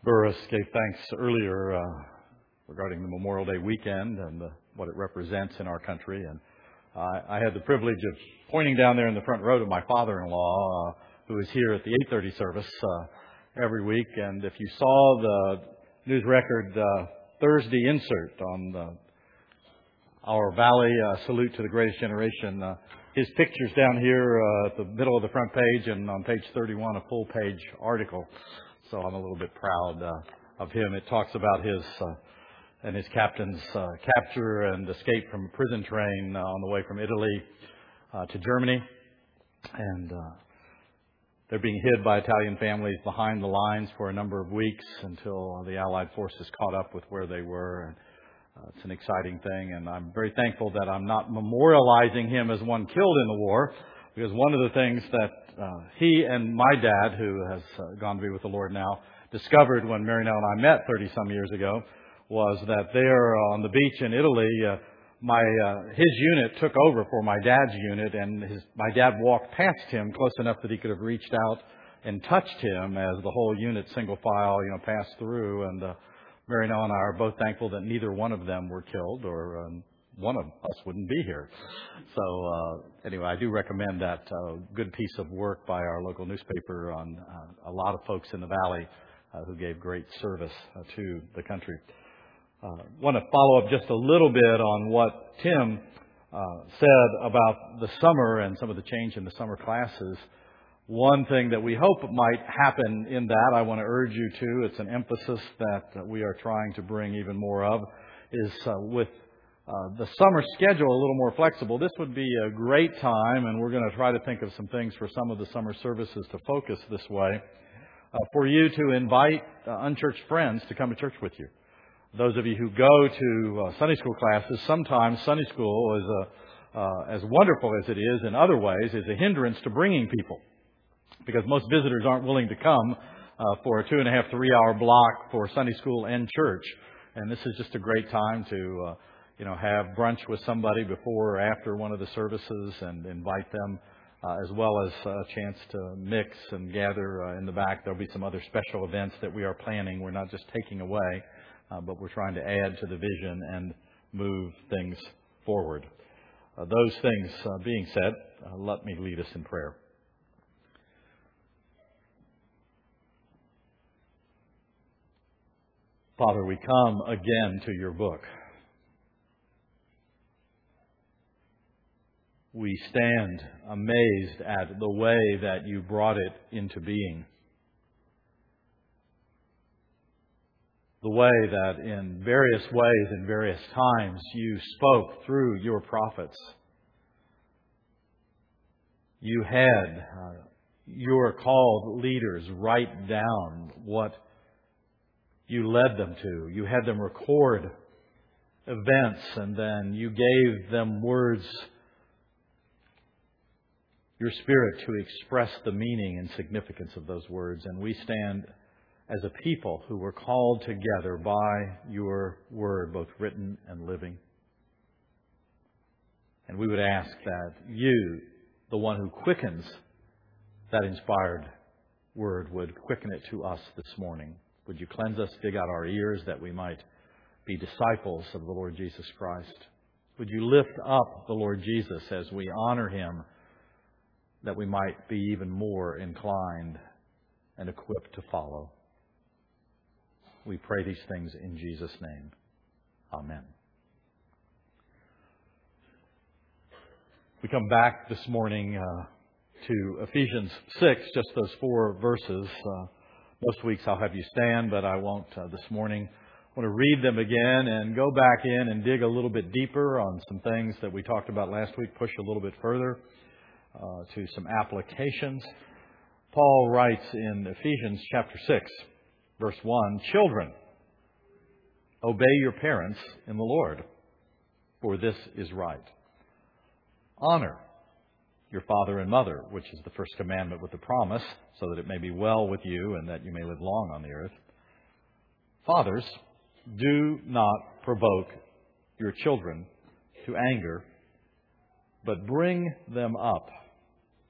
Burris gave thanks earlier regarding the Memorial Day weekend and what it represents in our country. And I had the privilege of pointing down there in the front row to my father-in-law, who is here at the 8:30 service every week. And if you saw the News Record Thursday insert on our Valley Salute to the Greatest Generation, his picture's down here at the middle of the front page, and on page 31, a full-page article. So I'm a little bit proud of him. It talks about his and his captain's capture and escape from a prison train on the way from Italy to Germany. And they're being hid by Italian families behind the lines for a number of weeks until the Allied forces caught up with where they were. And it's an exciting thing, and I'm very thankful that I'm not memorializing him as one killed in the war, because one of the things that he and my dad, who has gone to be with the Lord now, discovered when Mary Nell and I met 30-some years ago was that there on the beach in Italy, his unit took over for my dad's unit, and my dad walked past him close enough that he could have reached out and touched him as the whole unit, single file, passed through. And Mary Nell and I are both thankful that neither one of them were killed, or one of us wouldn't be here. So anyway, I do recommend that good piece of work by our local newspaper on a lot of folks in the Valley who gave great service to the country. Want to follow up just a little bit on what Tim said about the summer and some of the change in the summer classes. One thing that we hope might happen in that, I want to urge you to, it's an emphasis that we are trying to bring even more of, is with the summer schedule a little more flexible. This would be a great time, and we're going to try to think of some things for some of the summer services to focus this way, for you to invite unchurched friends to come to church with you. Those of you who go to Sunday school classes, sometimes Sunday school is as wonderful as it is in other ways, is a hindrance to bringing people, because most visitors aren't willing to come for a 2.5, 3-hour block for Sunday school and church. And this is just a great time to have brunch with somebody before or after one of the services and invite them, as well as a chance to mix and gather in the back. There'll be some other special events that we are planning. We're not just taking away, but we're trying to add to the vision and move things forward. Those things being said, let me lead us in prayer. Father, we come again to your book. We stand amazed at the way that you brought it into being. The way that in various ways, in various times, you spoke through your prophets. You had your called leaders write down what you led them to. You had them record events, and then you gave them words, your Spirit, to express the meaning and significance of those words. And we stand as a people who were called together by your word, both written and living. And we would ask that you, the one who quickens that inspired word, would quicken it to us this morning. Would you cleanse us, dig out our ears, that we might be disciples of the Lord Jesus Christ? Would you lift up the Lord Jesus as we honor Him, that we might be even more inclined and equipped to follow? We pray these things in Jesus' name. Amen. We come back this morning to Ephesians 6, just those 4 verses. Most weeks I'll have you stand, but I won't this morning. I want to read them again and go back in and dig a little bit deeper on some things that we talked about last week, push a little bit further to some applications. Paul writes in Ephesians chapter 6, verse 1, "Children, obey your parents in the Lord, for this is right. Honor your father and mother, which is the first commandment with the promise, so that it may be well with you and that you may live long on the earth. Fathers, do not provoke your children to anger, but bring them up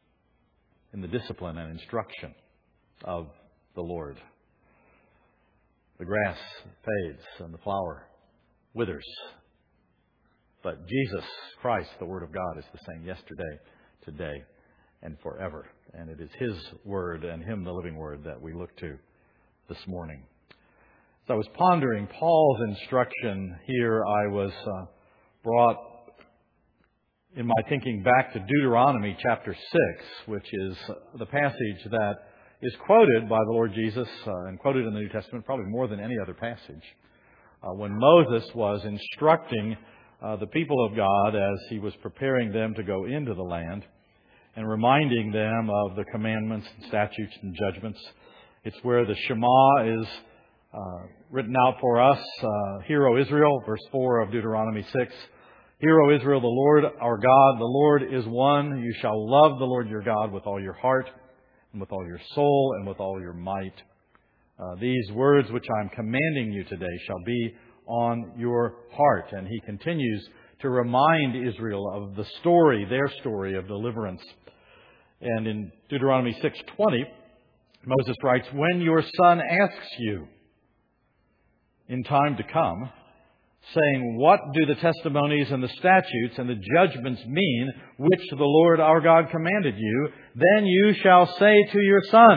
in the discipline and instruction of the Lord." The grass fades and the flower withers. But Jesus Christ, the Word of God, is the same yesterday, today, and forever. And it is His Word and Him, the living Word, that we look to this morning. As I was pondering Paul's instruction here, I was brought in my thinking back to Deuteronomy chapter 6, which is the passage that is quoted by the Lord Jesus and quoted in the New Testament probably more than any other passage. When Moses was instructing the people of God as he was preparing them to go into the land and reminding them of the commandments and statutes and judgments. It's where the Shema is written out for us. Hear, O Israel, verse 4 of Deuteronomy 6. Hear, O Israel, the Lord our God, the Lord is one. You shall love the Lord your God with all your heart and with all your soul and with all your might. These words which I am commanding you today shall be on your heart. And he continues to remind Israel of the story, their story of deliverance. And in Deuteronomy 6:20, Moses writes, when your son asks you in time to come, saying, what do the testimonies and the statutes and the judgments mean, which the Lord our God commanded you? Then you shall say to your son.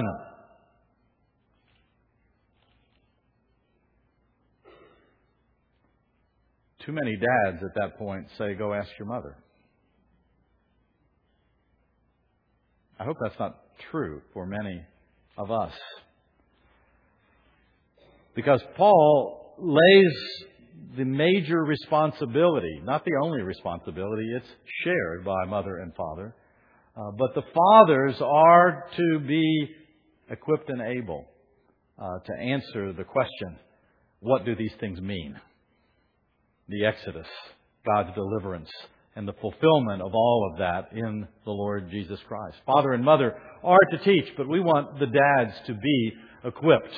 Too many dads at that point say, go ask your mother. I hope that's not true for many of us. Because Paul lays the major responsibility, not the only responsibility, it's shared by mother and father. But the fathers are to be equipped and able to answer the question, what do these things mean? The Exodus, God's deliverance, and the fulfillment of all of that in the Lord Jesus Christ. Father and mother are to teach, but we want the dads to be equipped.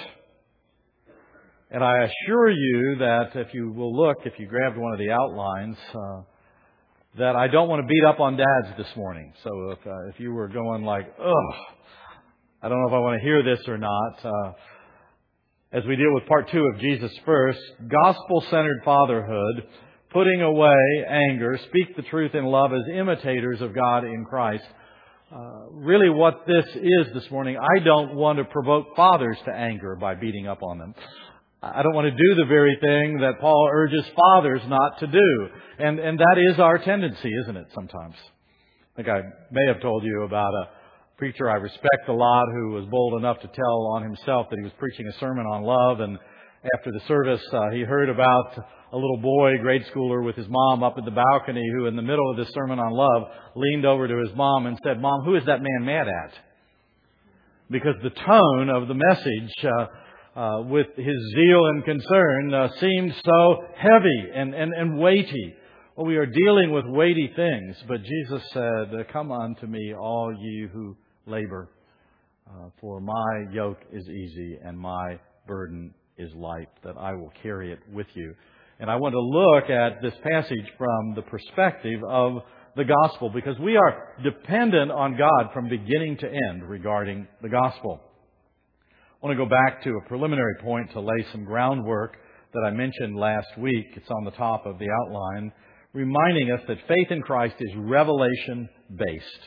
And I assure you that if you will look, if you grabbed one of the outlines, that I don't want to beat up on dads this morning. So if you were going like, ugh, I don't know if I want to hear this or not. As we deal with part 2 of Jesus First, gospel-centered fatherhood, putting away anger, speak the truth in love as imitators of God in Christ. Really what this is this morning, I don't want to provoke fathers to anger by beating up on them. I don't want to do the very thing that Paul urges fathers not to do. And that is our tendency, isn't it, sometimes? I think I may have told you about a preacher I respect a lot who was bold enough to tell on himself that he was preaching a sermon on love. And after the service, he heard about a little boy, grade schooler, with his mom up at the balcony who, in the middle of this sermon on love, leaned over to his mom and said, Mom, who is that man mad at? Because the tone of the message with his zeal and concern seemed so heavy and weighty. Well, we are dealing with weighty things, but Jesus said, come unto me, all ye who labor, for my yoke is easy and my burden is light, that I will carry it with you. And I want to look at this passage from the perspective of the gospel, because we are dependent on God from beginning to end regarding the gospel. I want to go back to a preliminary point to lay some groundwork that I mentioned last week. It's on the top of the outline, reminding us that faith in Christ is revelation-based.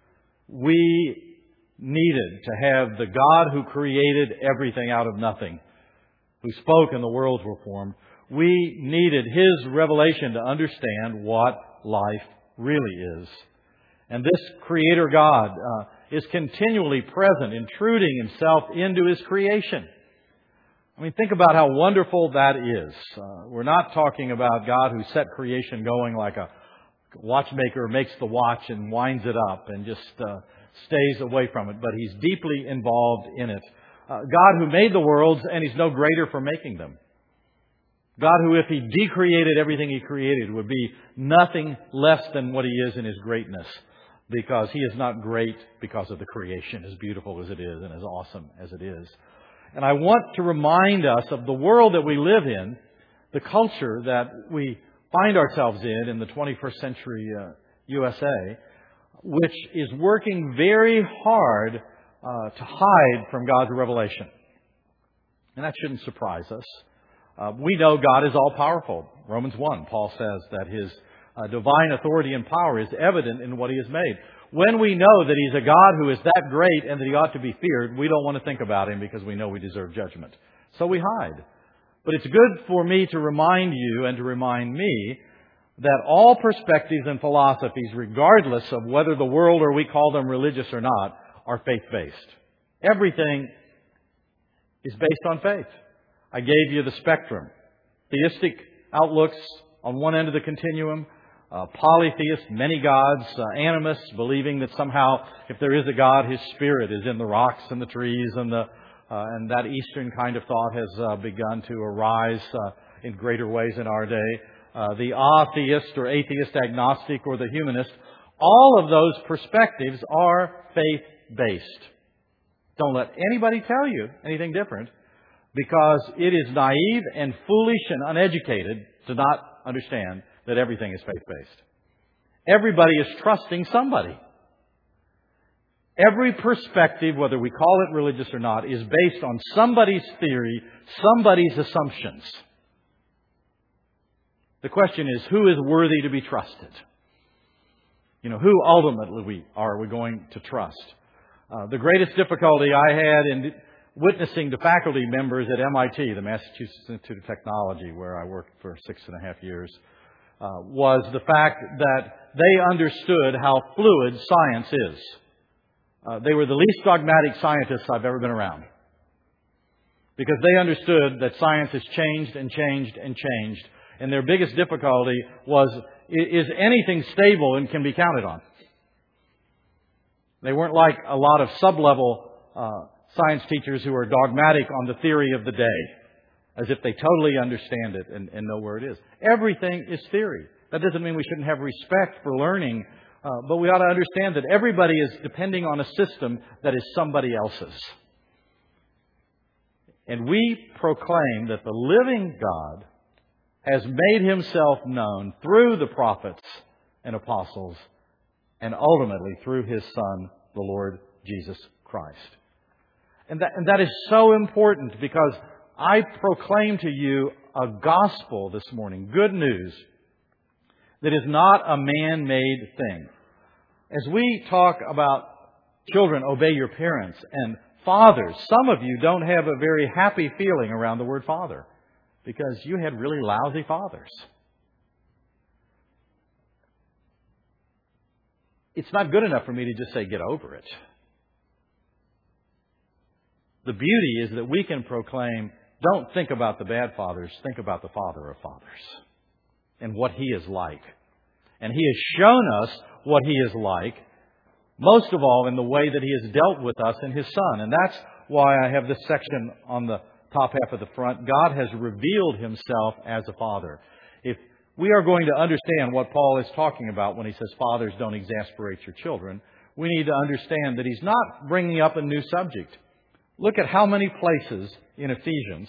We needed to have the God who created everything out of nothing, who spoke and the worlds were formed. We needed His revelation to understand what life really is. And this Creator God is continually present, intruding Himself into His creation. I mean, think about how wonderful that is. We're not talking about God who set creation going like a watchmaker makes the watch and winds it up and just stays away from it, but He's deeply involved in it. God who made the worlds, and He's no greater for making them. God who, if He decreated everything He created, would be nothing less than what He is in His greatness, because He is not great because of the creation, as beautiful as it is and as awesome as it is. And I want to remind us of the world that we live in, the culture that we find ourselves in the 21st century USA, which is working very hard to hide from God's revelation. And that shouldn't surprise us. We know God is all-powerful. Romans 1, Paul says that His divine authority and power is evident in what He has made. When we know that He's a God who is that great and that He ought to be feared, we don't want to think about Him because we know we deserve judgment. So we hide. But it's good for me to remind you and to remind me that all perspectives and philosophies, regardless of whether the world or we call them religious or not, are faith-based. Everything is based on faith. I gave you the spectrum. Theistic outlooks on one end of the continuum, polytheist, many gods, animists, believing that somehow if there is a God, His Spirit is in the rocks and the trees, and that Eastern kind of thought has begun to arise in greater ways in our day. The atheist or atheist agnostic or the humanist, all of those perspectives are faith-based. Don't let anybody tell you anything different, because it is naive and foolish and uneducated to not understand that everything is faith-based. Everybody is trusting somebody. Every perspective, whether we call it religious or not, is based on somebody's theory, somebody's assumptions. The question is, who is worthy to be trusted? Who ultimately are we going to trust? The greatest difficulty I had in witnessing to faculty members at MIT, the Massachusetts Institute of Technology, where I worked for 6.5 years, was the fact that they understood how fluid science is. They were the least dogmatic scientists I've ever been around, because they understood that science has changed and changed and changed. And their biggest difficulty was, is anything stable and can be counted on? They weren't like a lot of sub-level science teachers who are dogmatic on the theory of the day, as if they totally understand it and know where it is. Everything is theory. That doesn't mean we shouldn't have respect for learning, but we ought to understand that everybody is depending on a system that is somebody else's. And we proclaim that the living God has made Himself known through the prophets and apostles, and ultimately through His Son, the Lord Jesus Christ. And that is so important, because I proclaim to you a gospel this morning, good news, that is not a man-made thing. As we talk about children, obey your parents, and fathers, some of you don't have a very happy feeling around the word father, because you had really lousy fathers. It's not good enough for me to just say, get over it. The beauty is that we can proclaim, don't think about the bad fathers, think about the Father of fathers and what He is like. And He has shown us what He is like, most of all in the way that He has dealt with us in His Son. And that's why I have this section on the top half of the front. God has revealed Himself as a Father. If we are going to understand what Paul is talking about when he says, fathers, don't exasperate your children, we need to understand that he's not bringing up a new subject. Look at how many places in Ephesians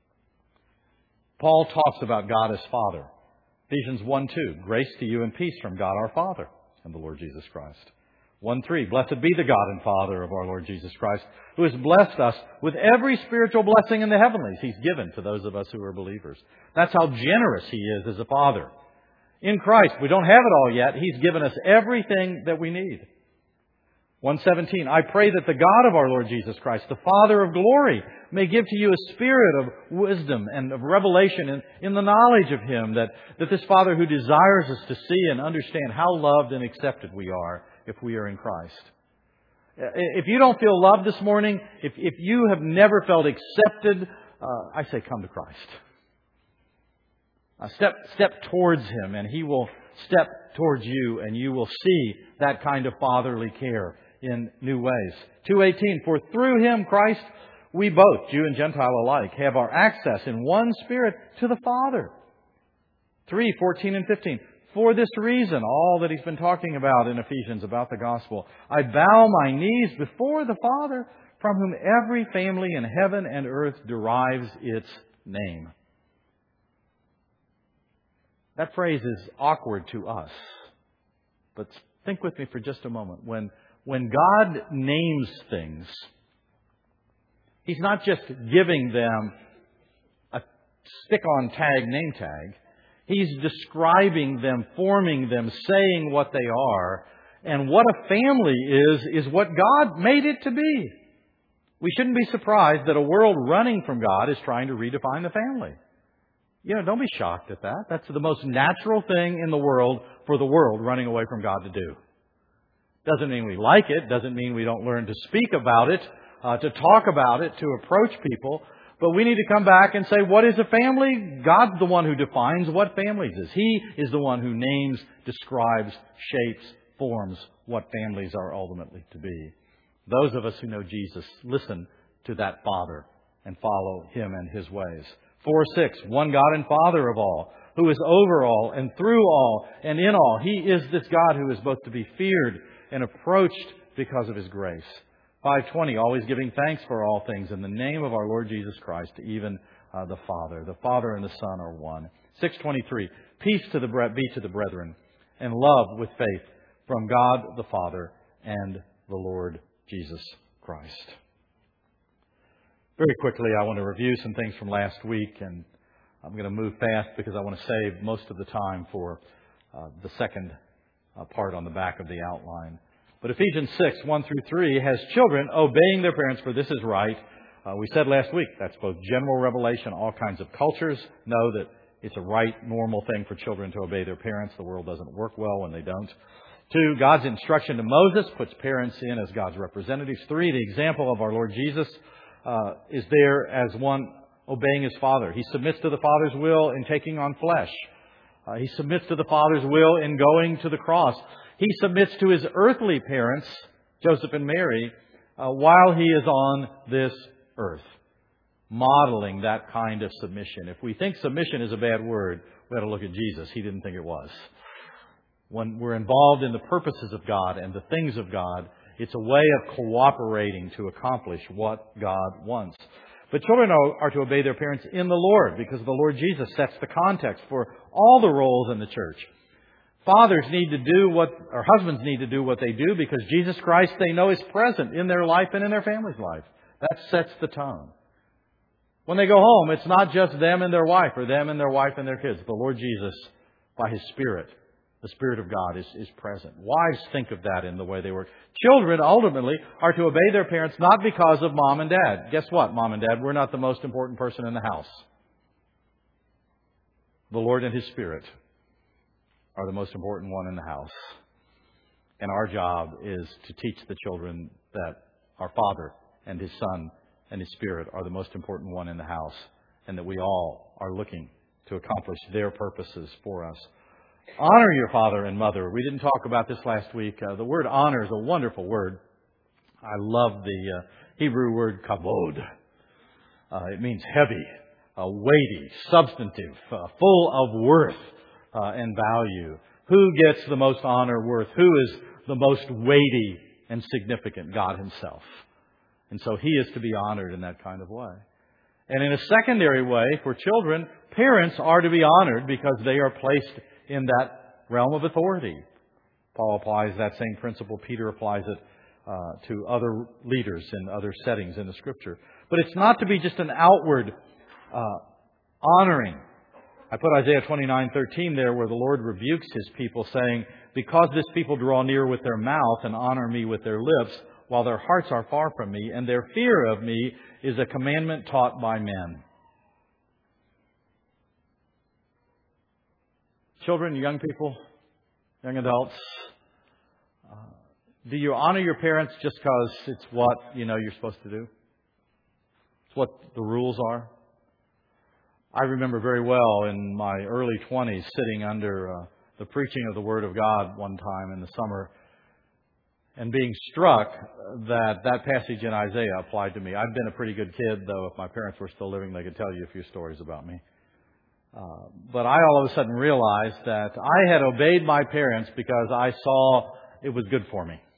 Paul talks about God as Father. Ephesians 1:2, grace to you and peace from God our Father and the Lord Jesus Christ. 1:3, blessed be the God and Father of our Lord Jesus Christ, who has blessed us with every spiritual blessing in the heavenlies He's given to those of us who are believers. That's how generous He is as a Father. In Christ, we don't have it all yet. He's given us everything that we need. 1:17, I pray that the God of our Lord Jesus Christ, the Father of glory, may give to you a spirit of wisdom and of revelation in the knowledge of Him, that this Father who desires us to see and understand how loved and accepted we are if we are in Christ. If you don't feel loved this morning, if you have never felt accepted, I say come to Christ. Step towards Him, and He will step towards you, and you will see that kind of fatherly care in new ways. 2:18, for through Him, Christ, we both, Jew and Gentile alike, have our access in one Spirit to the Father. 3:14 and 15, for this reason, all that he's been talking about in Ephesians about the gospel, I bow my knees before the Father, from whom every family in heaven and earth derives its name. That phrase is awkward to us. But think with me for just a moment. When God names things, He's not just giving them a stick-on tag, name tag. He's describing them, forming them, saying what they are. And what a family is what God made it to be. We shouldn't be surprised that a world running from God is trying to redefine the family. Don't be shocked at that. That's the most natural thing in the world for the world running away from God to do. Doesn't mean we like it. Doesn't mean we don't learn to speak about it, to talk about it, to approach people. But we need to come back and say, what is a family? God's the one who defines what families is. He is the one who names, describes, shapes, forms what families are ultimately to be. Those of us who know Jesus, listen to that Father and follow Him and His ways. 4:6, one God and Father of all, who is over all and through all and in all. He is this God who is both to be feared and approached because of His grace. 5:20, always giving thanks for all things in the name of our Lord Jesus Christ, even the Father. The Father and the Son are one. 6:23, peace be to the brethren, and love with faith from God the Father and the Lord Jesus Christ. Very quickly, I want to review some things from last week, and I'm going to move fast because I want to save most of the time for the second part on the back of the outline. But Ephesians 6:1-3 has children obeying their parents, for this is right. We said last week that's both general revelation. All kinds of cultures know that it's a right, normal thing for children to obey their parents. The world doesn't work well when they don't. 2, God's instruction to Moses puts parents in as God's representatives. 3, the example of our Lord Jesus is there as one obeying His Father. He submits to the Father's will in taking on flesh. He submits to the Father's will in going to the cross. He submits to His earthly parents, Joseph and Mary, while He is on this earth, modeling that kind of submission. If we think submission is a bad word, we ought to look at Jesus. He didn't think it was. When we're involved in the purposes of God and the things of God, it's a way of cooperating to accomplish what God wants. But children are to obey their parents in the Lord, because the Lord Jesus sets the context for all the roles in the church. Fathers need to do or husbands need to do what they do because Jesus Christ, they know, is present in their life and in their family's life. That sets the tone. When they go home, it's not just them and their wife, or them and their wife and their kids. The Lord Jesus, by His Spirit, the Spirit of God is present. Wives think of that in the way they work. Children, ultimately, are to obey their parents not because of mom and dad. Guess what, mom and dad? We're not the most important person in the house. The Lord and His Spirit are the most important one in the house. And our job is to teach the children that our Father and His Son and His Spirit are the most important one in the house, and that we all are looking to accomplish their purposes for us. Honor your father and mother. We didn't talk about this last week. The word honor is a wonderful word. I love the Hebrew word kavod. It means heavy, weighty, substantive, full of worth and value. Who gets the most honor, worth? Who is the most weighty and significant? God Himself. And so He is to be honored in that kind of way. And in a secondary way, for children, parents are to be honored because they are placed in that realm of authority. Paul applies that same principle. Peter applies it to other leaders in other settings in the Scripture. But it's not to be just an outward honoring. I put Isaiah 29:13 there, where the Lord rebukes His people, saying, because this people draw near with their mouth and honor Me with their lips, while their hearts are far from Me, and their fear of Me is a commandment taught by men. Children, young people, young adults, do you honor your parents just because it's what you're supposed to do? It's what the rules are? I remember very well in my early 20s sitting under the preaching of the Word of God one time in the summer and being struck that passage in Isaiah applied to me. I've been a pretty good kid, though. If my parents were still living, they could tell you a few stories about me. But I all of a sudden realized that I had obeyed my parents because I saw it was good for me.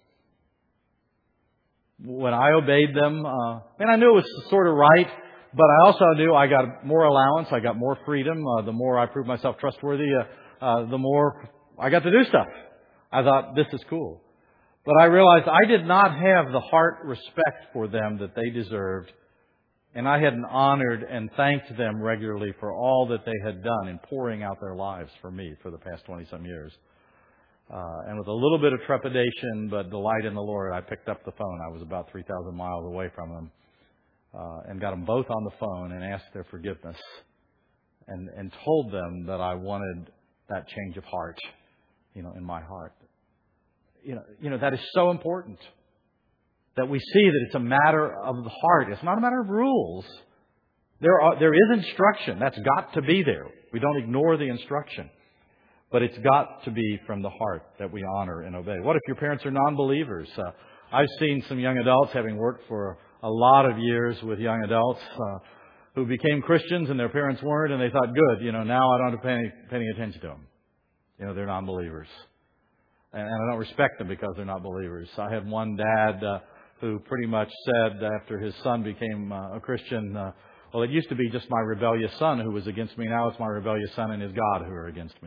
When I obeyed them, and I knew it was sort of right, but I also knew I got more allowance, I got more freedom. The more I proved myself trustworthy, the more I got to do stuff. I thought, this is cool. But I realized I did not have the heart respect for them that they deserved And I hadn't honored and thanked them regularly for all that they had done in pouring out their lives for me for the past 20-some years. And with a little bit of trepidation but delight in the Lord, I picked up the phone. I was about 3,000 miles away from them. And got them both on the phone and asked their forgiveness. And told them that I wanted that change of heart, in my heart. That is so important. That we see that it's a matter of the heart. It's not a matter of rules. There is instruction. That's got to be there. We don't ignore the instruction. But it's got to be from the heart that we honor and obey. What if your parents are non-believers? I've seen some young adults, having worked for a lot of years with young adults, who became Christians and their parents weren't, and they thought, good, now I don't have to pay any attention to them. They're non-believers. And I don't respect them because they're not believers. I had one dad who pretty much said after his son became a Christian, well, it used to be just my rebellious son who was against me. Now it's my rebellious son and his God who are against me.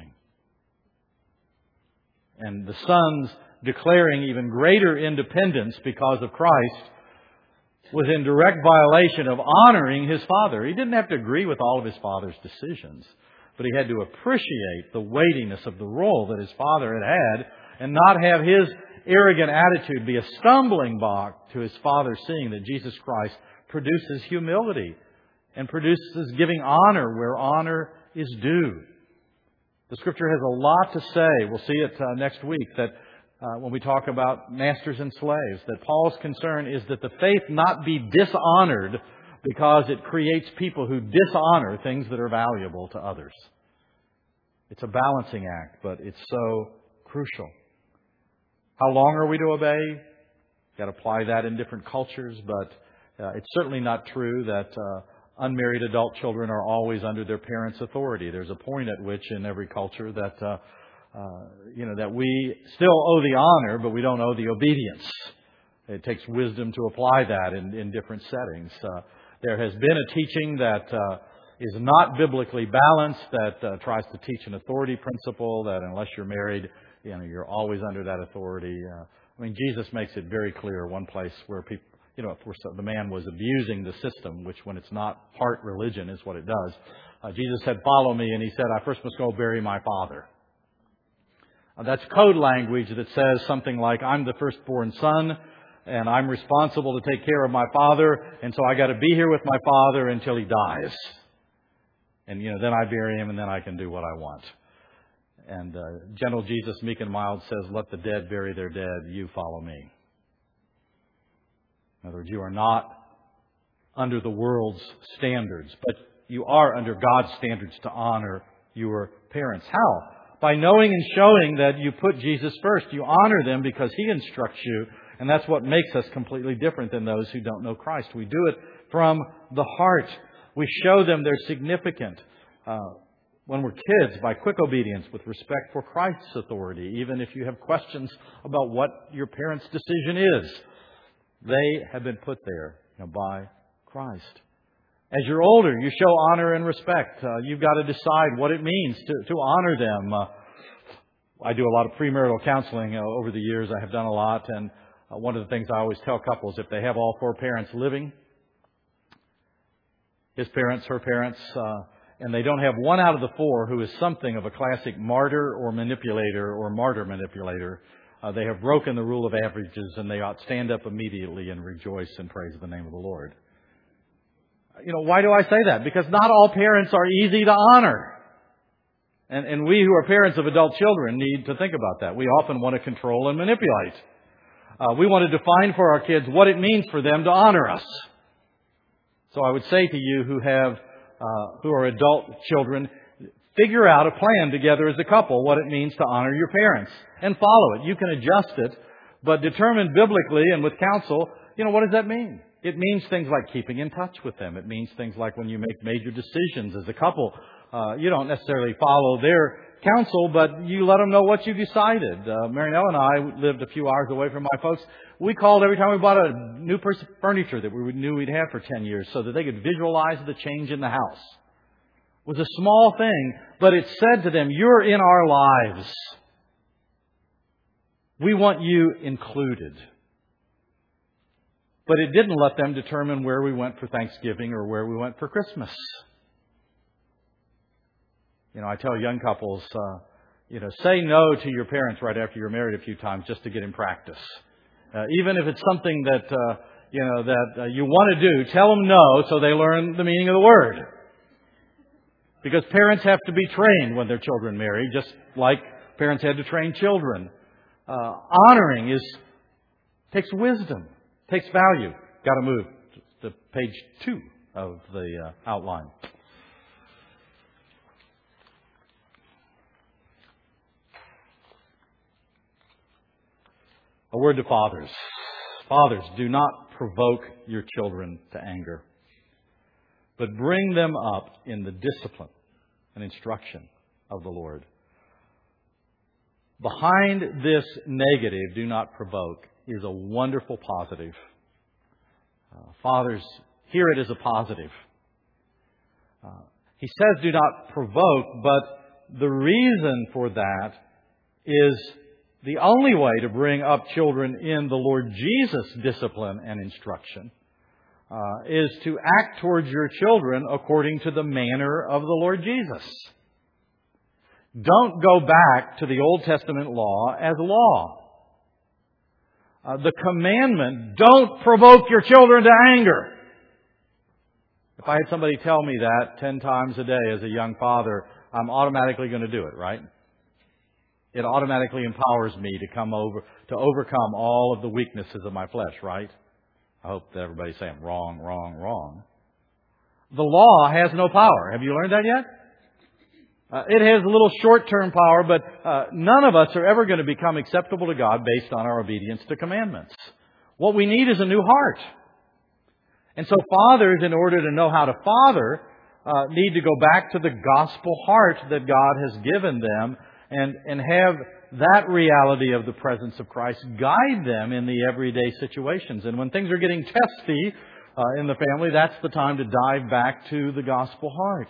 And the son's declaring even greater independence because of Christ was in direct violation of honoring his father. He didn't have to agree with all of his father's decisions, but he had to appreciate the weightiness of the role that his father had and not have his arrogant attitude be a stumbling block to his father seeing that Jesus Christ produces humility and produces giving honor where honor is due. The Scripture has a lot to say. We'll see it next week that when we talk about masters and slaves, that Paul's concern is that the faith not be dishonored because it creates people who dishonor things that are valuable to others. It's a balancing act, but it's so crucial. How long are we to obey? You've got to apply that in different cultures, but it's certainly not true that unmarried adult children are always under their parents' authority. There's a point at which in every culture that that we still owe the honor, but we don't owe the obedience. It takes wisdom to apply that in different settings. There has been a teaching that is not biblically balanced, that tries to teach an authority principle, that unless you're married, you're always under that authority. Jesus makes it very clear one place where people, if the man was abusing the system, which when it's not heart religion is what it does. Jesus said, "Follow me," and he said, "I first must go bury my father." That's code language that says something like, I'm the firstborn son, and I'm responsible to take care of my father, and so I got to be here with my father until he dies. And, then I bury him, and then I can do what I want. And gentle Jesus, meek and mild, says, "Let the dead bury their dead. You follow me." In other words, you are not under the world's standards, but you are under God's standards to honor your parents. How? By knowing and showing that you put Jesus first. You honor them because He instructs you, and that's what makes us completely different than those who don't know Christ. We do it from the heart. We show them they're significant. When we're kids, by quick obedience with respect for Christ's authority, even if you have questions about what your parents' decision is. They have been put there by Christ. As you're older, you show honor and respect. You've got to decide what it means to honor them. I do a lot of premarital counseling over the years. I have done a lot. And one of the things I always tell couples, if they have all four parents living, his parents, her parents, and they don't have one out of the four who is something of a classic martyr or manipulator or martyr manipulator, they have broken the rule of averages, and they ought to stand up immediately and rejoice and praise the name of the Lord. Why do I say that? Because not all parents are easy to honor. And we who are parents of adult children need to think about that. We often want to control and manipulate. We want to define for our kids what it means for them to honor us. So I would say to you who are adult children, figure out a plan together as a couple what it means to honor your parents and follow it. You can adjust it, but determine biblically and with counsel, what does that mean? It means things like keeping in touch with them. It means things like when you make major decisions as a couple, you don't necessarily follow their counsel, but you let them know what you decided. Marinelle and I lived a few hours away from my folks. We called every time we bought a new piece of furniture that we knew we'd have for 10 years so that they could visualize the change in the house. It was a small thing, but it said to them, you're in our lives. We want you included. But it didn't let them determine where we went for Thanksgiving or where we went for Christmas. I tell young couples, say no to your parents right after you're married a few times just to get in practice. Even if it's something that you want to do, tell them no so they learn the meaning of the word. Because parents have to be trained when their children marry, just like parents had to train children. Honoring takes wisdom, takes value. Got to move to page 2 of the outline. A word to fathers. Fathers, do not provoke your children to anger, but bring them up in the discipline and instruction of the Lord. Behind this negative, do not provoke, is a wonderful positive. Fathers, hear it as a positive. He says do not provoke, but the reason for that is the only way to bring up children in the Lord Jesus' discipline and instruction is to act towards your children according to the manner of the Lord Jesus. Don't go back to the Old Testament law as law. The commandment, don't provoke your children to anger. If I had somebody tell me that 10 times a day as a young father, I'm automatically going to do it, right? It automatically empowers me to overcome all of the weaknesses of my flesh, right? I hope that everybody's saying wrong, wrong, wrong. The law has no power. Have you learned that yet? It has a little short-term power, but none of us are ever going to become acceptable to God based on our obedience to commandments. What we need is a new heart. And so fathers, in order to know how to father, need to go back to the gospel heart that God has given them and have that reality of the presence of Christ guide them in the everyday situations. And when things are getting testy in the family, that's the time to dive back to the gospel heart.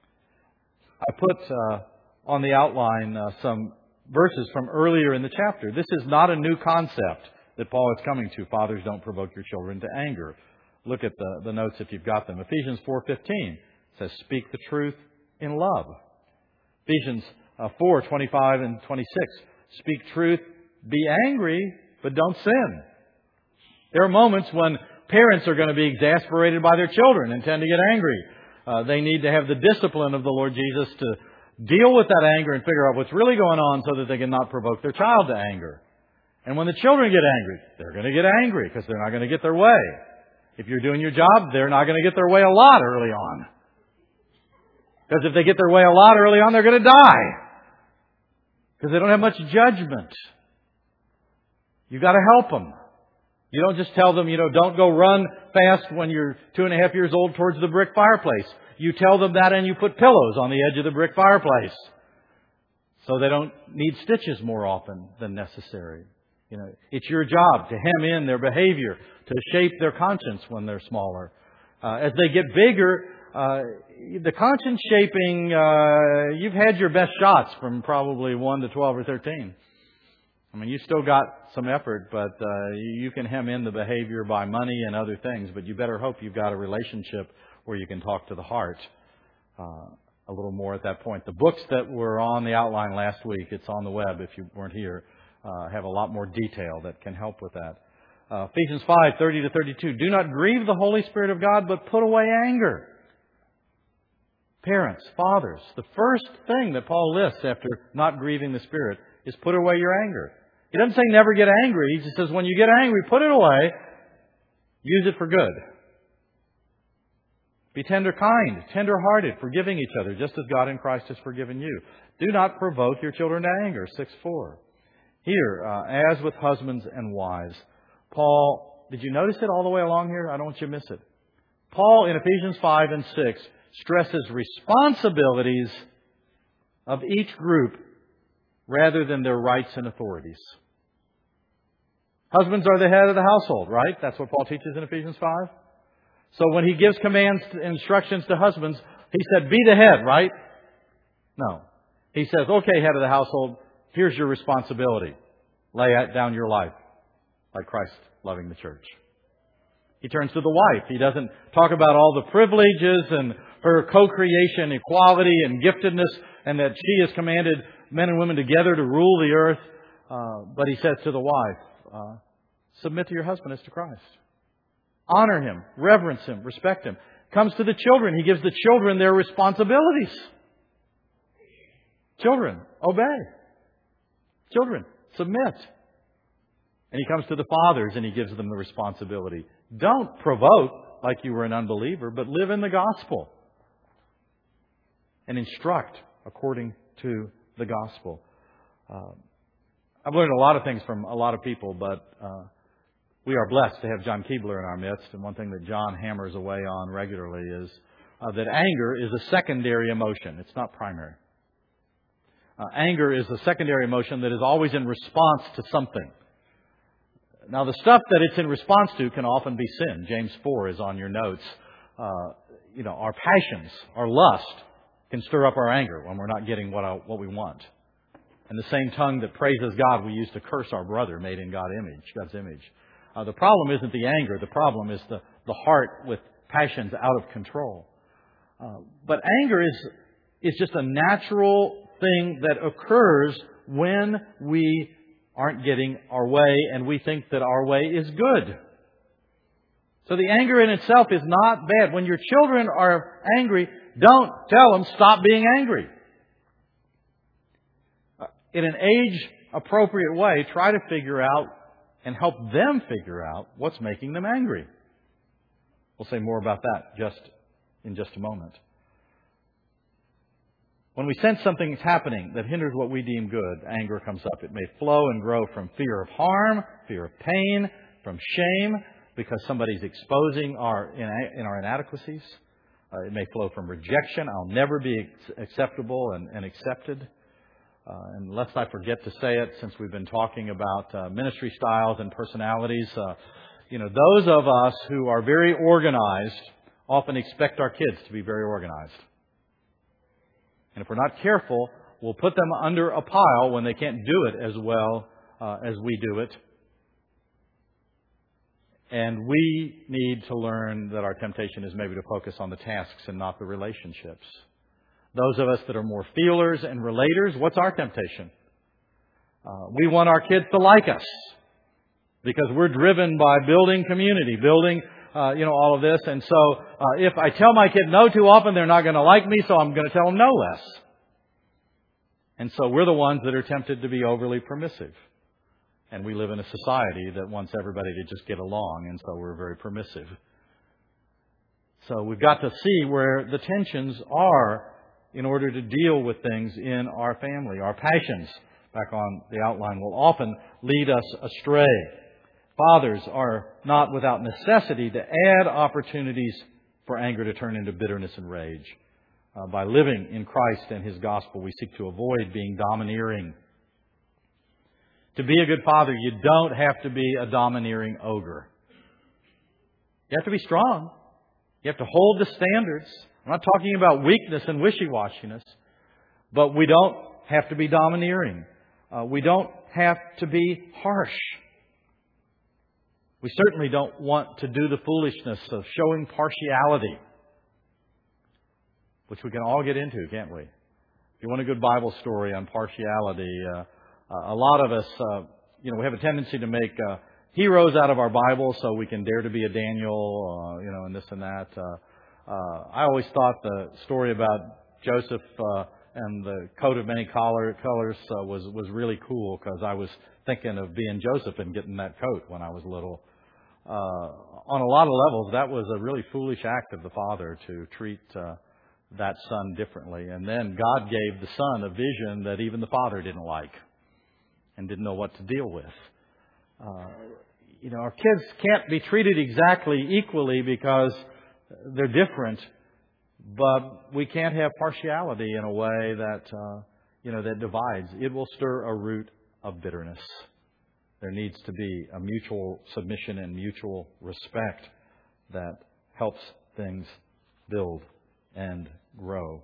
I put on the outline some verses from earlier in the chapter. This is not a new concept that Paul is coming to. Fathers, don't provoke your children to anger. Look at the notes if you've got them. Ephesians 4:15 says, speak the truth in love. Ephesians 4:25 and 26, speak truth, be angry, but don't sin. There are moments when parents are going to be exasperated by their children and tend to get angry. They need to have the discipline of the Lord Jesus to deal with that anger and figure out what's really going on so that they can not provoke their child to anger. And when the children get angry, they're going to get angry because they're not going to get their way. If you're doing your job, they're not going to get their way a lot early on. Because if they get their way a lot early on, they're going to die. Because they don't have much judgment. You've got to help them. You don't just tell them, don't go run fast when you're 2.5 years old towards the brick fireplace. You tell them that and you put pillows on the edge of the brick fireplace. So they don't need stitches more often than necessary. It's your job to hem in their behavior, to shape their conscience when they're smaller. As they get bigger, the conscience shaping, you've had your best shots from probably 1 to 12 or 13. You still got some effort, but you can hem in the behavior by money and other things, but you better hope you've got a relationship where you can talk to the heart a little more at that point. The books that were on the outline last week, it's on the web if you weren't here, have a lot more detail that can help with that. Ephesians 5:30 to 32, do not grieve the Holy Spirit of God, but put away anger. Parents, fathers, the first thing that Paul lists after not grieving the Spirit is put away your anger. He doesn't say never get angry. He just says when you get angry, put it away. Use it for good. Be kind, tender-hearted, forgiving each other, just as God in Christ has forgiven you. Do not provoke your children to anger. 6:4. Here, as with husbands and wives, Paul, did you notice it all the way along here? I don't want you to miss it. Paul in Ephesians 5 and 6 stresses responsibilities of each group rather than their rights and authorities. Husbands are the head of the household, right? That's what Paul teaches in Ephesians 5. So when he gives commands and instructions to husbands, he said, be the head, right? No. He says, okay, head of the household, here's your responsibility. Lay down your life like Christ loving the church. He turns to the wife. He doesn't talk about all the privileges and her co-creation, equality, and giftedness, and that she has commanded men and women together to rule the earth. But he says to the wife, submit to your husband as to Christ. Honor him, reverence him, respect him. Comes to the children. He gives the children their responsibilities. Children, obey. Children, submit. And he comes to the fathers and he gives them the responsibility. Don't provoke like you were an unbeliever, but live in the gospel. And instruct according to the gospel. I've learned a lot of things from a lot of people, but we are blessed to have John Keebler in our midst. And one thing that John hammers away on regularly is that anger is a secondary emotion. It's not primary. Anger is a secondary emotion that is always in response to something. Now, the stuff that it's in response to can often be sin. James 4 is on your notes. Our passions, our lust, can stir up our anger when we're not getting what we want. And the same tongue that praises God we use to curse our brother made in God's image. The problem isn't the anger. The problem is the heart with passions out of control. But anger is just a natural thing that occurs when we aren't getting our way and we think that our way is good. So the anger in itself is not bad. When your children are angry, don't tell them stop being angry. In an age-appropriate way, try to figure out and help them figure out what's making them angry. We'll say more about that in just a moment. When we sense something is happening that hinders what we deem good, anger comes up. It may flow and grow from fear of harm, fear of pain, from shame, because somebody's exposing our inadequacies. It may flow from rejection. I'll never be acceptable and accepted. And lest I forget to say it, since we've been talking about ministry styles and personalities, those of us who are very organized often expect our kids to be very organized. And if we're not careful, we'll put them under a pile when they can't do it as well as we do it. And we need to learn that our temptation is maybe to focus on the tasks and not the relationships. Those of us that are more feelers and relators, what's our temptation? We want our kids to like us because we're driven by building community, building all of this. And so if I tell my kid no too often, they're not going to like me, so I'm going to tell them no less. And so we're the ones that are tempted to be overly permissive. And we live in a society that wants everybody to just get along, and so we're very permissive. So we've got to see where the tensions are in order to deal with things in our family. Our passions, back on the outline, will often lead us astray. Fathers are not without necessity to add opportunities for anger to turn into bitterness and rage. By living in Christ and His gospel, we seek to avoid being domineering. To be a good father, you don't have to be a domineering ogre. You have to be strong. You have to hold the standards. I'm not talking about weakness and wishy-washiness, but we don't have to be domineering. We don't have to be harsh. We certainly don't want to do the foolishness of showing partiality, which we can all get into, can't we? If you want a good Bible story on partiality, a lot of us, we have a tendency to make heroes out of our Bible so we can dare to be a Daniel, and this and that. I always thought the story about Joseph and the coat of many colors was really cool because I was thinking of being Joseph and getting that coat when I was little. On a lot of levels, that was a really foolish act of the father to treat that son differently. And then God gave the son a vision that even the father didn't like and didn't know what to deal with. Our kids can't be treated exactly equally because they're different, but we can't have partiality in a way that, that divides. It will stir a root of bitterness. There needs to be a mutual submission and mutual respect that helps things build and grow.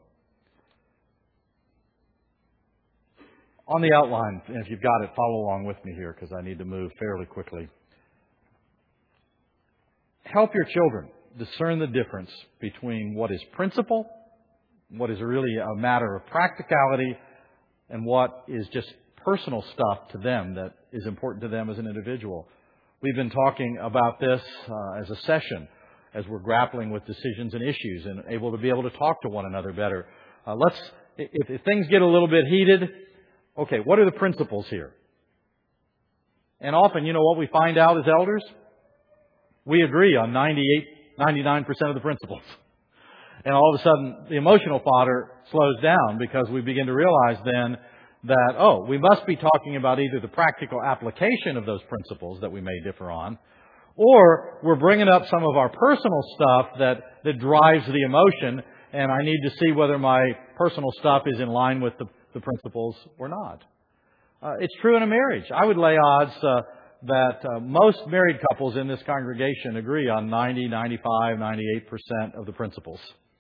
On the outline, and if you've got it, follow along with me here because I need to move fairly quickly. help your children discern the difference between what is principle, what is really a matter of practicality, and what is just personal stuff to them that is important to them as an individual. We've been talking about this as a session as we're grappling with decisions and issues and able to talk to one another better. If things get a little bit heated, okay, what are the principles here? And often, what we find out as elders? We agree on 99% of the principles. And all of a sudden, the emotional fodder slows down because we begin to realize then that, we must be talking about either the practical application of those principles that we may differ on, or we're bringing up some of our personal stuff that drives the emotion, and I need to see whether my personal stuff is in line with the principles or not. It's true in a marriage. I would lay odds that most married couples in this congregation agree on 90, 95, 98% of the principles.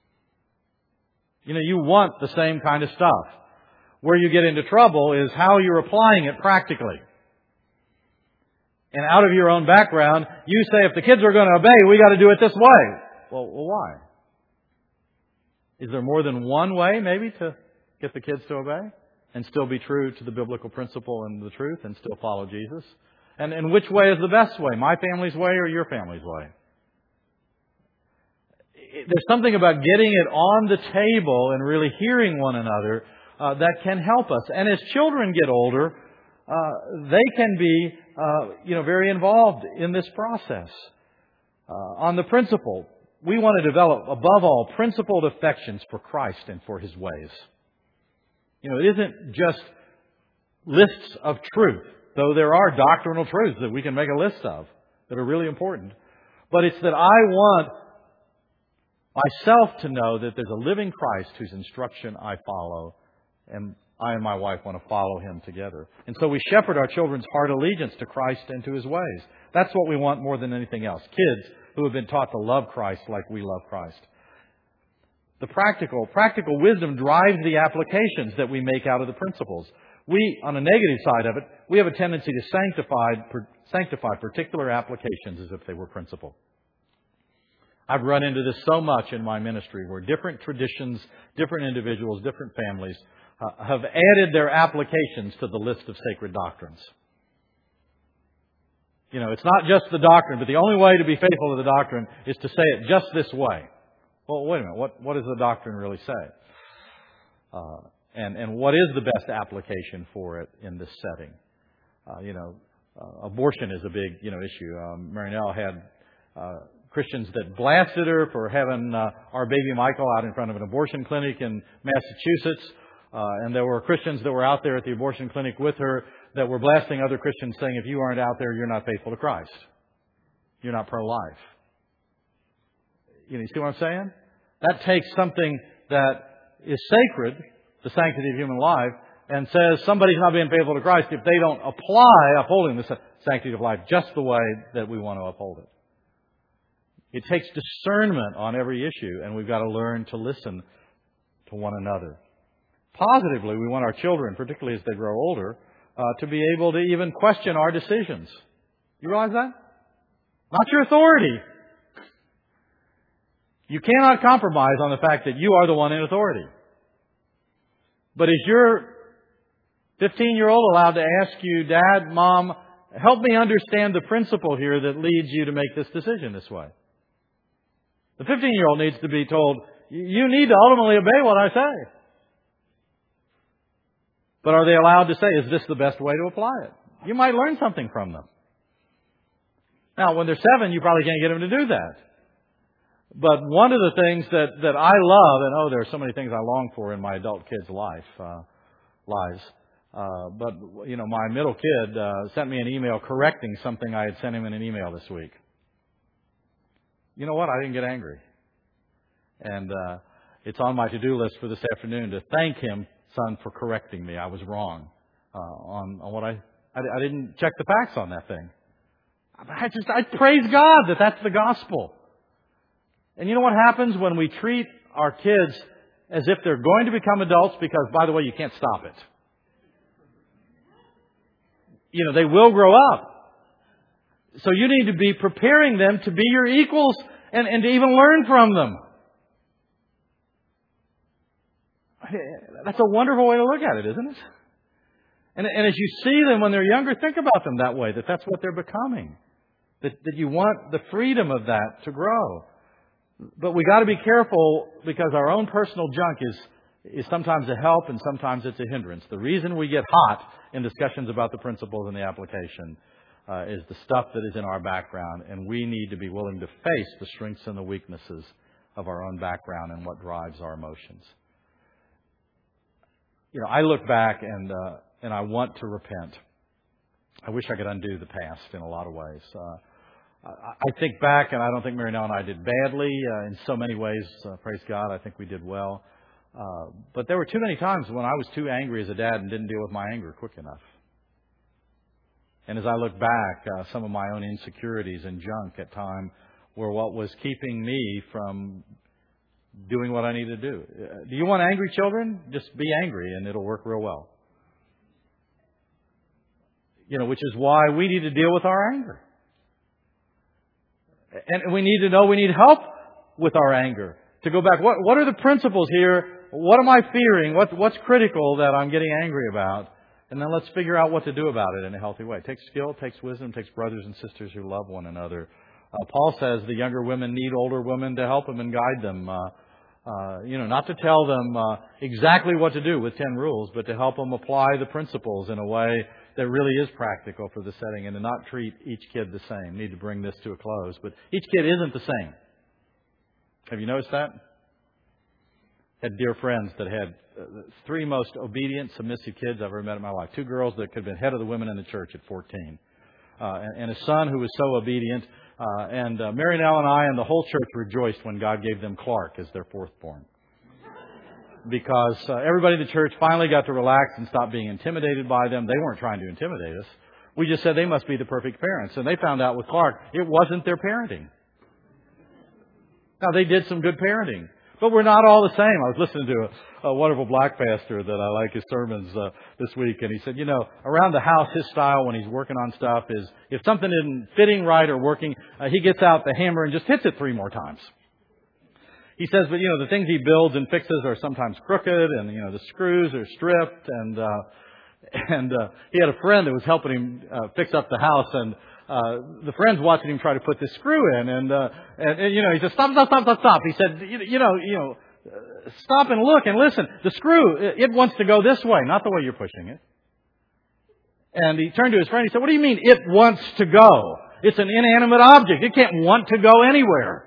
You want the same kind of stuff. Where you get into trouble is how you're applying it practically. And out of your own background, you say, if the kids are going to obey, we got to do it this way. Well, why? Is there more than one way, maybe, to get the kids to obey and still be true to the biblical principle and the truth and still follow Jesus? And which way is the best way? My family's way or your family's way? There's something about getting it on the table and really hearing one another that can help us. And as children get older, they can be, very involved in this process. On the principle, we want to develop, above all, principled affections for Christ and for His ways. It isn't just lists of truth, though there are doctrinal truths that we can make a list of that are really important. But it's that I want myself to know that there's a living Christ whose instruction I follow, and I and my wife want to follow Him together. And so we shepherd our children's heart allegiance to Christ and to His ways. That's what we want more than anything else. Kids who have been taught to love Christ like we love Christ. The practical wisdom drives the applications that we make out of the principles. We, on the negative side of it, we have a tendency to sanctify particular applications as if they were principle. I've run into this so much in my ministry where different traditions, different individuals, different families have added their applications to the list of sacred doctrines. It's not just the doctrine, but the only way to be faithful to the doctrine is to say it just this way. Well, wait a minute. What does the doctrine really say? And what is the best application for it in this setting? Abortion is a big, issue. Marinelle had Christians that blasted her for having our baby Michael out in front of an abortion clinic in Massachusetts. And there were Christians that were out there at the abortion clinic with her that were blasting other Christians saying, if you aren't out there, you're not faithful to Christ. You're not pro-life. You see what I'm saying? That takes something that is sacred, the sanctity of human life, and says somebody's not being faithful to Christ if they don't apply upholding the sanctity of life just the way that we want to uphold it. It takes discernment on every issue, and we've got to learn to listen to one another. Positively, we want our children, particularly as they grow older, to be able to even question our decisions. You realize that? Not your authority. You cannot compromise on the fact that you are the one in authority. But is your 15-year-old allowed to ask you, Dad, Mom, help me understand the principle here that leads you to make this decision this way? The 15-year-old needs to be told, you need to ultimately obey what I say. But are they allowed to say, is this the best way to apply it? You might learn something from them. Now, when they're 7, you probably can't get them to do that. But one of the things that I love, and there are so many things I long for in my adult kids' lives. But my middle kid sent me an email correcting something I had sent him in an email this week. You know what? I didn't get angry. And it's on my to-do list for this afternoon to thank him, son, for correcting me. I was wrong on what I didn't check the facts on that thing. I praise God that that's the gospel. And you know what happens when we treat our kids as if they're going to become adults? Because, by the way, you can't stop it. They will grow up. So you need to be preparing them to be your equals and to even learn from them. That's a wonderful way to look at it, isn't it? And as you see them when they're younger, think about them that way, that that's what they're becoming. That you want the freedom of that to grow. But we got to be careful because our own personal junk is sometimes a help and sometimes it's a hindrance. The reason we get hot in discussions about the principles and the application is the stuff that is in our background, and we need to be willing to face the strengths and the weaknesses of our own background and what drives our emotions. I look back and I want to repent. I wish I could undo the past in a lot of ways. I think back, and I don't think Mary Nell and I did badly in so many ways. Praise God, I think we did well. But there were too many times when I was too angry as a dad and didn't deal with my anger quick enough. And as I look back, some of my own insecurities and junk at time were what was keeping me from doing what I needed to do. Do you want angry children? Just be angry and it'll work real well. Which is why we need to deal with our anger. And we need to know we need help with our anger. To go back, what are the principles here? What am I fearing? What's critical that I'm getting angry about? And then let's figure out what to do about it in a healthy way. It takes skill, it takes wisdom, it takes brothers and sisters who love one another. Paul says the younger women need older women to help them and guide them. Not to tell them exactly what to do with 10 rules, but to help them apply the principles in a way that really is practical for the setting and to not treat each kid the same. Need to bring this to a close. But each kid isn't the same. Have you noticed that? Had dear friends that had three most obedient, submissive kids I've ever met in my life. 2 girls that could have been head of the women in the church at 14. And a son who was so obedient. And Mary Nell and I and the whole church rejoiced when God gave them Clark as their fourth born. Because everybody in the church finally got to relax and stop being intimidated by them. They weren't trying to intimidate us. We just said they must be the perfect parents. And they found out with Clark, it wasn't their parenting. Now, they did some good parenting. But we're not all the same. I was listening to a wonderful black pastor that I like his sermons this week. And he said, around the house, his style when he's working on stuff is if something isn't fitting right or working, he gets out the hammer and just hits it 3 more times. He says, but the things he builds and fixes are sometimes crooked and, the screws are stripped. And he had a friend that was helping him fix up the house, and the friend's watching him try to put this screw in, and he said, stop. He said, stop and look and listen. The screw, it wants to go this way, not the way you're pushing it. And he turned to his friend, he said, what do you mean it wants to go? It's an inanimate object. It can't want to go anywhere.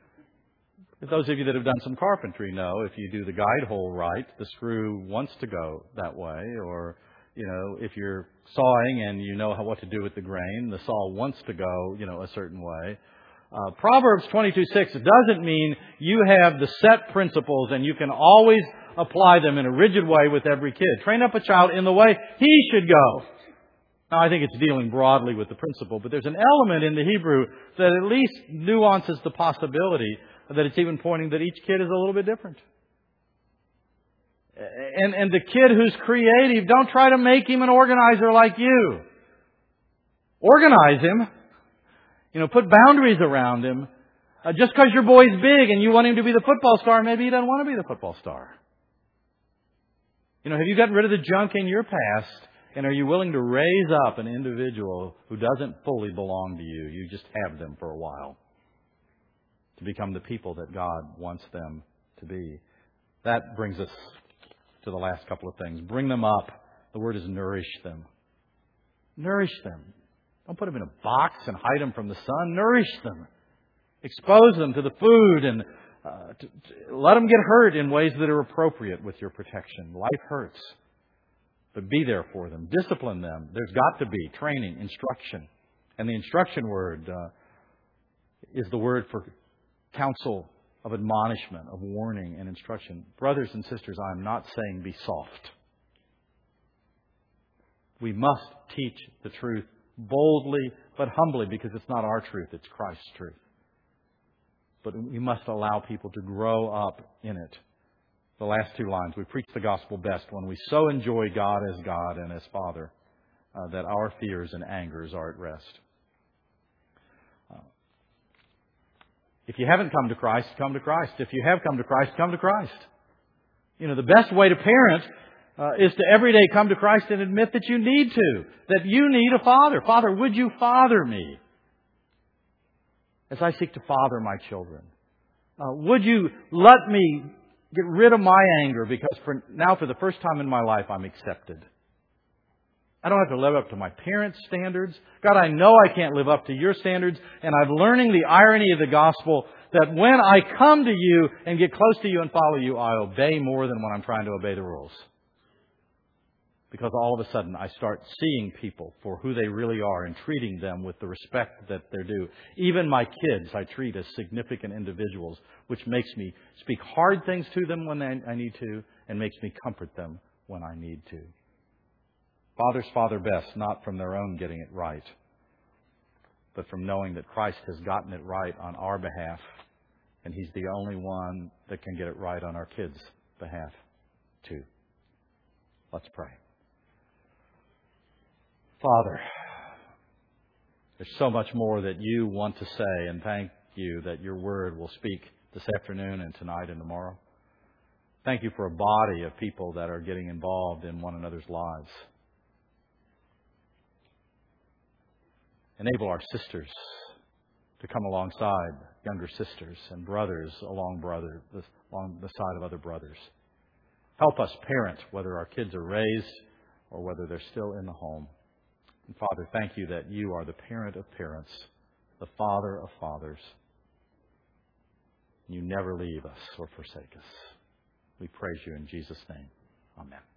Those of you that have done some carpentry know if you do the guide hole right, the screw wants to go that way. Or, if you're sawing and you know what to do with the grain, the saw wants to go, a certain way. Proverbs 22:6 doesn't mean you have the set principles and you can always apply them in a rigid way with every kid. Train up a child in the way he should go. Now, I think it's dealing broadly with the principle, but there's an element in the Hebrew that at least nuances the possibility that it's even pointing that each kid is a little bit different. And the kid who's creative, don't try to make him an organizer like you. Organize him. Put boundaries around him. Just because your boy's big and you want him to be the football star, maybe he doesn't want to be the football star. Have you gotten rid of the junk in your past? And are you willing to raise up an individual who doesn't fully belong to you? You just have them for a while to become the people that God wants them to be. That brings us to the last couple of things. Bring them up. The word is nourish them. Nourish them. Don't put them in a box and hide them from the sun. Nourish them. Expose them to the food and let them get hurt in ways that are appropriate with your protection. Life hurts. But be there for them. Discipline them. There's got to be training, instruction. And the instruction word is the word for counsel, of admonishment, of warning and instruction. Brothers and sisters, I am not saying be soft. We must teach the truth boldly but humbly because it's not our truth, it's Christ's truth. But we must allow people to grow up in it. The last 2 lines, we preach the gospel best when we so enjoy God and as Father that our fears and angers are at rest. If you haven't come to Christ, come to Christ. If you have come to Christ, come to Christ. The best way to parent is to every day come to Christ and admit that you need to, that you need a father. Father, would you father me as I seek to father my children? Would you let me get rid of my anger because for the first time in my life, I'm accepted. I don't have to live up to my parents' standards. God, I know I can't live up to your standards, and I'm learning the irony of the gospel that when I come to you and get close to you and follow you, I obey more than when I'm trying to obey the rules. Because all of a sudden I start seeing people for who they really are and treating them with the respect that they're due. Even my kids I treat as significant individuals, which makes me speak hard things to them when I need to and makes me comfort them when I need to. Fathers father best, not from their own getting it right, but from knowing that Christ has gotten it right on our behalf, and He's the only one that can get it right on our kids' behalf too. Let's pray. Father, there's so much more that you want to say, and thank you that your word will speak this afternoon and tonight and tomorrow. Thank you for a body of people that are getting involved in one another's lives. Enable our sisters to come alongside younger sisters and brothers along the side of other brothers. Help us parent, whether our kids are raised or whether they're still in the home. And Father, thank you that you are the parent of parents, the Father of fathers. You never leave us or forsake us. We praise you in Jesus' name. Amen.